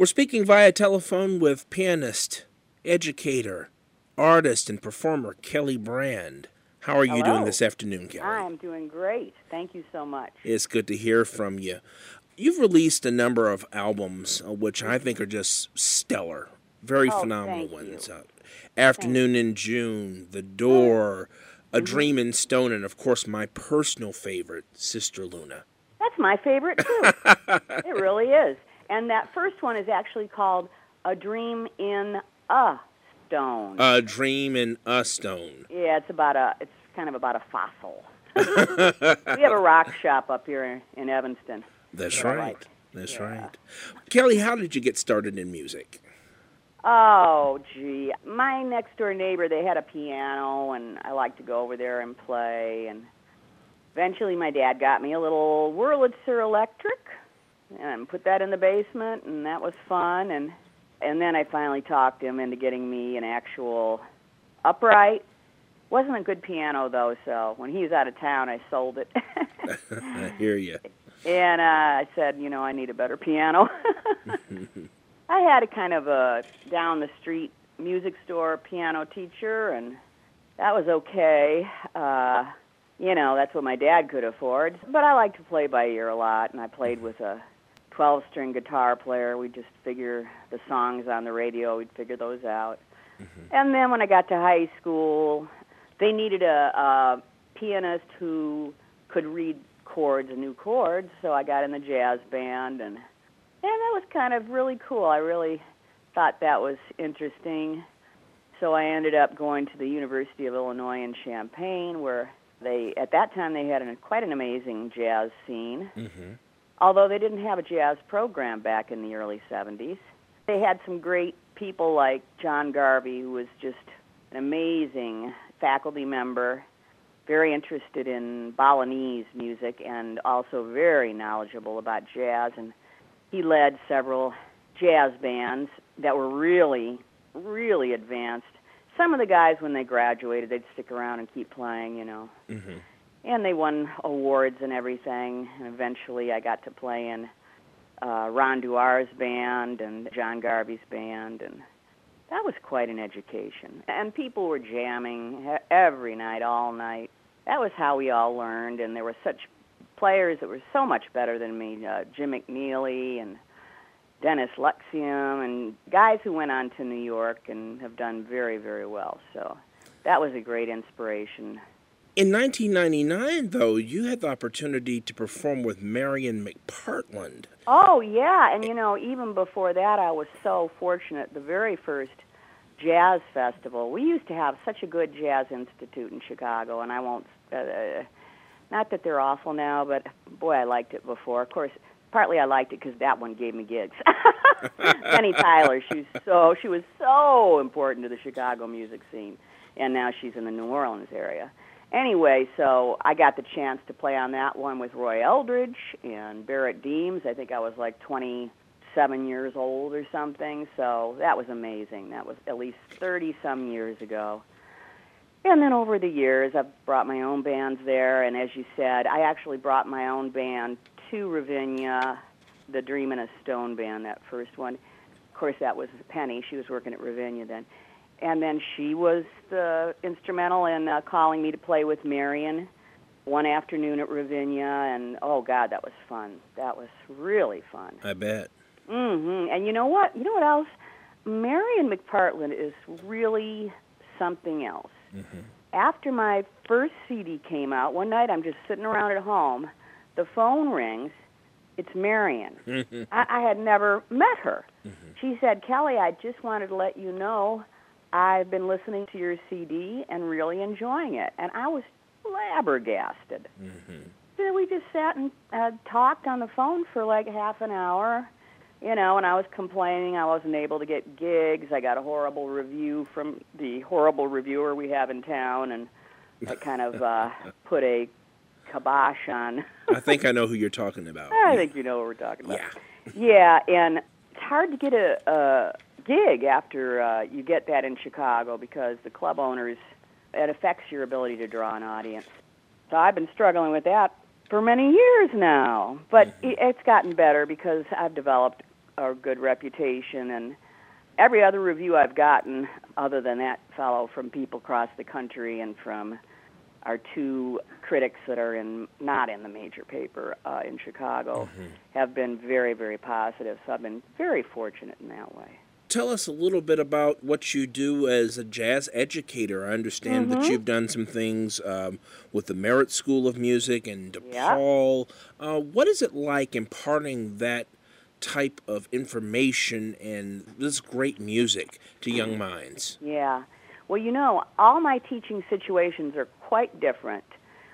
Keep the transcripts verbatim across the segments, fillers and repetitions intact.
We're speaking via telephone with pianist, educator, artist, and performer Kelly Brand. How are you doing Hello. this afternoon, Kelly? I'm doing great. Thank you so much. It's good to hear from you. You've released a number of albums, uh, which I think are just stellar, very Oh, phenomenal thank ones. you. Uh, Afternoon in June, The Door, A Mm-hmm. Dream in Stone, and of course my personal favorite, Sister Luna. That's my favorite, too. It really is. And that first one is actually called A Dream in a Stone. A Dream in a Stone. Yeah, it's about a, it's kind of about a fossil. We have a rock shop up here in Evanston. That's that I right. like. That's Yeah. right. Kelly, how did you get started in music? Oh, gee. My next door neighbor, they had a piano, and I liked to go over there and play. And eventually my dad got me a little Wurlitzer electric and put that in the basement, and that was fun. And, and then I finally talked him into getting me an actual upright. Wasn't a good piano, though, so when he was out of town, I sold it. I hear you. And uh, I said, you know, I need a better piano. I had a kind of a down-the-street music store piano teacher, and that was okay. Uh, you know, that's what my dad could afford. But I like to play by ear a lot, and I played with a twelve-string guitar player. We'd just figure the songs on the radio. We'd figure those out. Mm-hmm. And then when I got to high school, they needed a, a pianist who could read chords, new chords, so I got in the jazz band, and and that was kind of really cool. I really thought that was interesting. So I ended up going to the University of Illinois in Champaign, where they, at that time, they had an, quite an amazing jazz scene. Mm-hmm. Although they didn't have a jazz program back in the early seventies. They had some great people like John Garvey, who was just an amazing faculty member, very interested in Balinese music, and also very knowledgeable about jazz. And he led several jazz bands that were really, really advanced. Some of the guys, when they graduated, they'd stick around and keep playing, you know. Mm-hmm. And they won awards and everything. And eventually I got to play in uh, Ron Duar's band and John Garvey's band, and that was quite an education. And people were jamming every night, all night. That was how we all learned, and there were such players that were so much better than me, uh, Jim McNeely and Dennis Luxium, and guys who went on to New York and have done very, very well. So that was a great inspiration. In nineteen ninety-nine, though, you had the opportunity to perform with Marion McPartland. Oh, yeah, and you know, even before that, I was so fortunate. The very first jazz festival, we used to have such a good jazz institute in Chicago, and I won't... Uh, Not that they're awful now, but boy, I liked it before. Of course, partly I liked it because that one gave me gigs. Penny Tyler, she's so she was so important to the Chicago music scene, and now she's in the New Orleans area. Anyway, so I got the chance to play on that one with Roy Eldridge and Barrett Deems. I think I was like twenty-seven years old or something, so that was amazing. That was at least thirty-some years ago. And then over the years, I've brought my own bands there, and as you said, I actually brought my own band to Ravinia, the Dream in a Stone band, that first one. Of course, that was Penny. She was working at Ravinia then. And then she was the instrumental in uh, calling me to play with Marion one afternoon at Ravinia, and oh, God, that was fun. That was really fun. I bet. Mm-hmm. And you know what? You know what else? Marion McPartland is really something else. Mm-hmm. After my first C D came out, one night I'm just sitting around at home, the phone rings, it's Marion. Mm-hmm. I, I had never met her. Mm-hmm. She said, Kelly, I just wanted to let you know I've been listening to your C D and really enjoying it. And I was flabbergasted. Mm-hmm. So we just sat and uh, talked on the phone for like half an hour. You know, and I was complaining I wasn't able to get gigs. I got a horrible review from the horrible reviewer we have in town, and that kind of uh, put a kibosh on. I think I know who you're talking about. I think you know what we're talking about. Yeah. Yeah, and it's hard to get a, a gig after uh, you get that in Chicago because the club owners, it affects your ability to draw an audience. So I've been struggling with that for many years now, but mm-hmm. it's gotten better because I've developed a good reputation, and every other review I've gotten, other than that fellow, from people across the country and from our two critics that are in not in the major paper uh, in Chicago, mm-hmm. have been very, very positive. So I've been very fortunate in that way. Tell us a little bit about what you do as a jazz educator. I understand mm-hmm. that you've done some things um, with the Merit School of Music and DePaul. Yep. Uh, what is it like imparting that type of information and this great music to young minds? Yeah. Well, you know, all my teaching situations are quite different.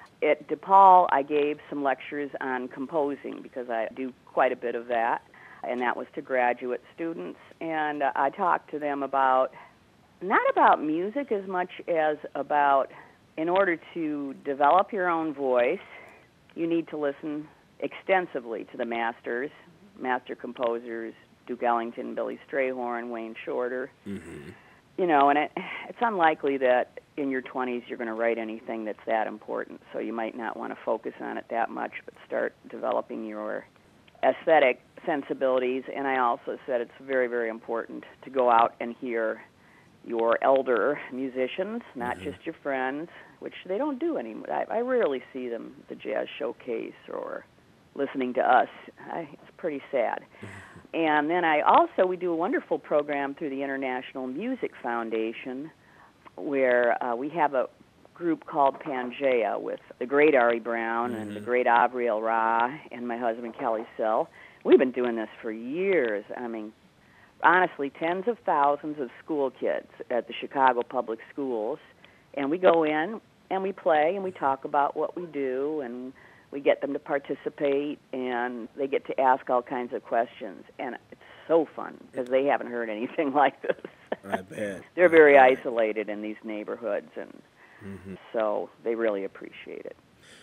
At DePaul, I gave some lectures on composing because I do quite a bit of that, and that was to graduate students. And uh, I talked to them about, not about music as much as about, in order to develop your own voice, you need to listen extensively to the masters, master composers, Duke Ellington, Billy Strayhorn, Wayne Shorter. Mm-hmm. You know, and it, it's unlikely that in your twenties you're going to write anything that's that important, so you might not want to focus on it that much, but start developing your aesthetic sensibilities. And I also said it's very, very important to go out and hear your elder musicians, not mm-hmm. just your friends, which they don't do anymore. I, I rarely see them at the Jazz Showcase or listening to us. I, it's pretty sad. Mm-hmm. And then I also, we do a wonderful program through the International Music Foundation where uh, we have a group called Pangea with the great Ari Brown mm-hmm. and the great Avriel Ra and my husband Kelly Sill. We've been doing this for years. I mean, honestly, tens of thousands of school kids at the Chicago Public Schools. And we go in and we play and we talk about what we do, and we get them to participate, and they get to ask all kinds of questions. And it's so fun because they haven't heard anything like this. I bet. They're very I bet. isolated in these neighborhoods, and mm-hmm. so they really appreciate it.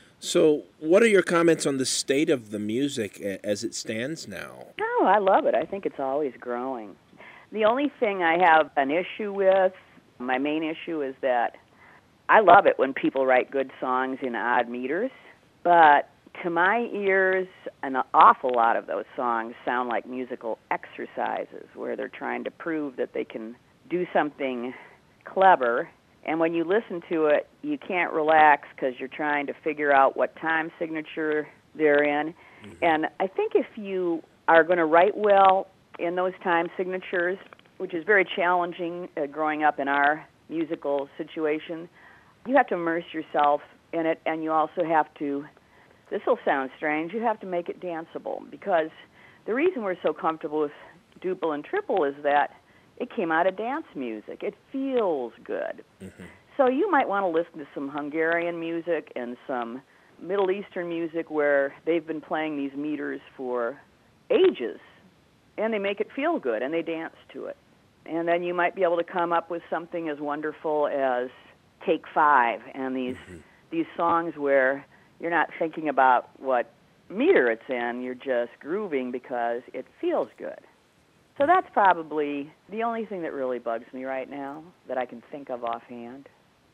So what are your comments on the state of the music as it stands now? Oh, I love it. I think it's always growing. The only thing I have an issue with, my main issue, is that I love it when people write good songs in odd meters. But to my ears, an awful lot of those songs sound like musical exercises where they're trying to prove that they can do something clever. And when you listen to it, you can't relax because you're trying to figure out what time signature they're in. Mm-hmm. And I think if you are going to write well in those time signatures, which is very challenging uh, growing up in our musical situation, you have to immerse yourself in it, and you also have to, this will sound strange, you have to make it danceable, because the reason we're so comfortable with duple and triple is that it came out of dance music. It feels good. Mm-hmm. So you might want to listen to some Hungarian music and some Middle Eastern music where they've been playing these meters for ages, and they make it feel good, and they dance to it. And then you might be able to come up with something as wonderful as Take Five and these mm-hmm. these songs where you're not thinking about what meter it's in, you're just grooving because it feels good. So that's probably the only thing that really bugs me right now that I can think of offhand.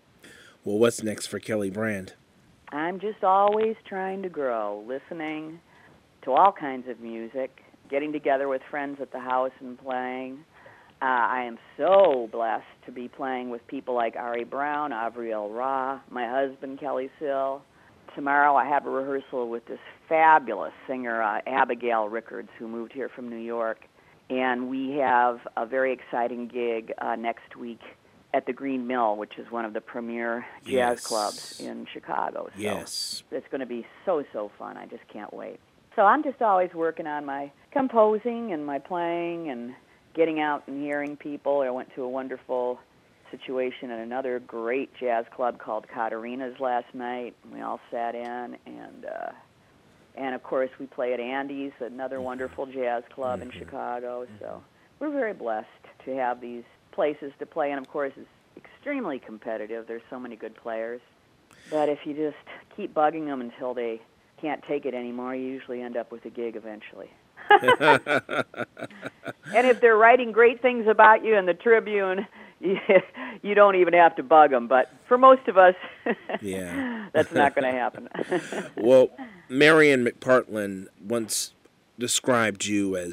Well, what's next for Kelly Brand? I'm just always trying to grow, listening to all kinds of music, getting together with friends at the house and playing. Uh, I am so blessed to be playing with people like Ari Brown, Avriel Ra, my husband, Kelly Sill. Tomorrow I have a rehearsal with this fabulous singer, uh, Abigail Rickards, who moved here from New York. And we have a very exciting gig uh, next week at the Green Mill, which is one of the premier jazz yes. clubs in Chicago. So yes. It's going to be so, so fun. I just can't wait. So I'm just always working on my composing and my playing and getting out and hearing people. I went to a wonderful situation at another great jazz club called Katarina's last night. We all sat in, and uh, and of course we play at Andy's, another wonderful jazz club mm-hmm. in Chicago. So we're very blessed to have these places to play, and of course it's extremely competitive. There's so many good players. But if you just keep bugging them until they can't take it anymore, you usually end up with a gig eventually. And if they're writing great things about you in the Tribune, you, you don't even have to bug them. But for most of us, yeah. that's not going to happen. Well, Marion McPartland once described you as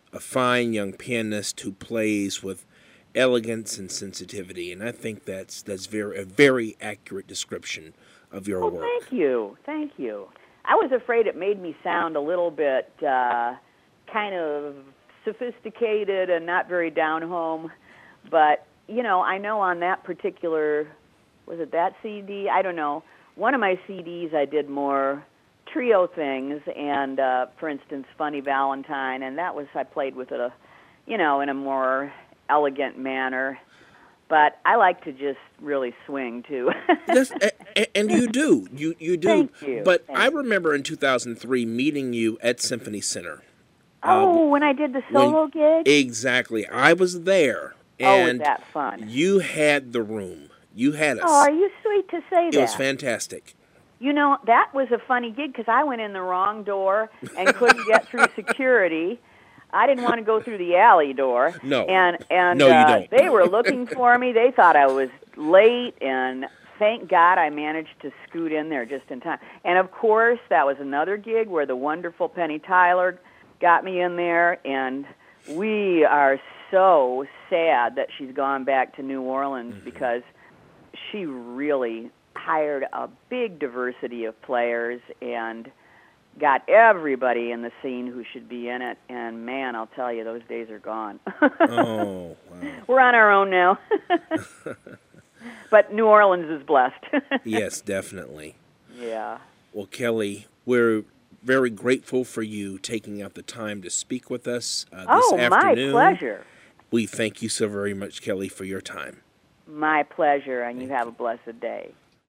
a fine young pianist who plays with elegance and sensitivity, and I think that's that's very a very accurate description of your well, work. Thank you, thank you. I was afraid it made me sound a little bit uh, kind of sophisticated and not very down home, but you know, I know on that particular, was it that C D? I don't know. One of my C Ds I did more trio things, and uh, for instance, Funny Valentine, and that was I played with it, a, you know, in a more elegant manner. But I like to just really swing too. Yes, and, and you do, you you do. Thank you. But Thank I remember in two thousand three meeting you at Symphony Center. Oh, uh, when I did the solo when, gig. Exactly, I was there. Oh, was and that fun? You had the room. You had us. Oh, are you sweet to say it that? It was fantastic. You know, that was a funny gig because I went in the wrong door and couldn't get through security. I didn't want to go through the alley door. No. And and no, uh, you don't. They were looking for me. They thought I was late, and thank God I managed to scoot in there just in time. And of course, that was another gig where the wonderful Penny Tyler got me in there, and we are so sad that she's gone back to New Orleans mm-hmm. because she really hired a big diversity of players and got everybody in the scene who should be in it. And, man, I'll tell you, those days are gone. Oh, wow. We're on our own now. But New Orleans is blessed. Yes, definitely. Yeah. Well, Kelly, we're very grateful for you taking out the time to speak with us uh, this oh, afternoon. Oh, my pleasure. We thank you so very much, Kelly, for your time. My pleasure, and you have a blessed day.